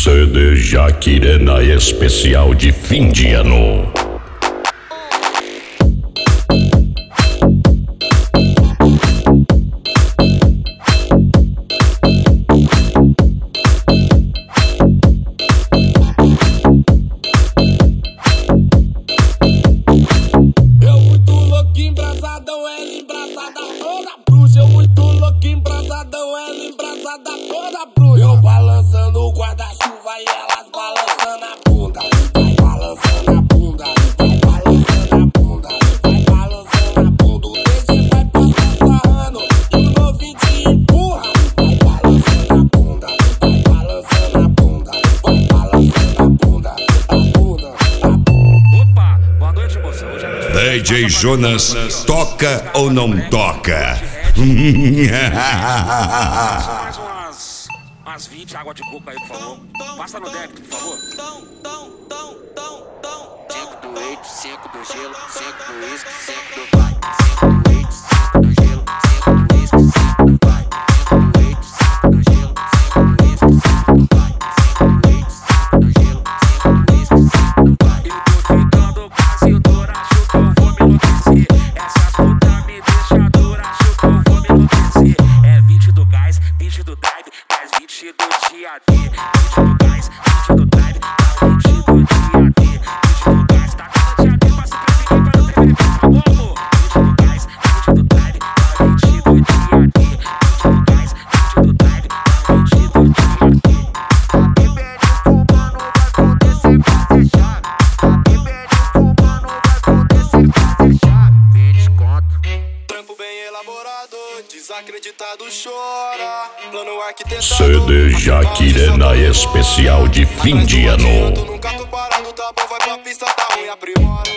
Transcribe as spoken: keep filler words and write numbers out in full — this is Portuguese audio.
C D Jaquirena especial de fim de ano. Eu muito louco, embrasadão, ela embrasada toda bruxa. Eu muito louco, embrasadão, ela embrasada toda bruxa. Eu balançando o guarda-chuva e elas balançando a bunda. Vai balançando a bunda, vai balançando a bunda, vai balançando a bunda. O D J vai passar sarrando e o novinho te empurra. Vai balançando a bunda, vai balançando a bunda, vai balançando a bunda, a bunda, a bunda. Opa, boa noite, moção. Hoje é noite. D J Jonas, toca ou não toca? Mais umas, umas vinte água de boca aí, por favor. Passa no débito, por favor. cinco do leite, cinco do gelo, cinco do uísque, cinco do vai. cinco do leite, cinco do gelo, cinco do uísque, cinco do vai. cinco do leite, cinco do gelo, cinco do uísque, cinco do vai. cinco do leite, cinco do gelo, cinco do uísque, cinco do vai. Eu tô ficando quase dura, acho que eu vou me enlouquecer. Essas putas me deixam dura, acho que eu vou me enlouquecer. É vinte do gás, vinte do drive, mais vinte do dia D. vinte do gás, vinte do drive, mais vinte do dia D. vinte do gás, tá cada dia D, passa pra mim que eu quero ter feito, tá bom, amor? vinte do gás, vinte do drive, mais vinte do dia D. vinte do gás, vinte do drive, mais vinte do dia D. vinte conto. Trampo bem elaborado, desacreditado chora. Plano arquitetado. C D Jaquirena especial de fim de ano. Nunca tô parado, tá bom, vai pra pista, tá ruim, aprimora.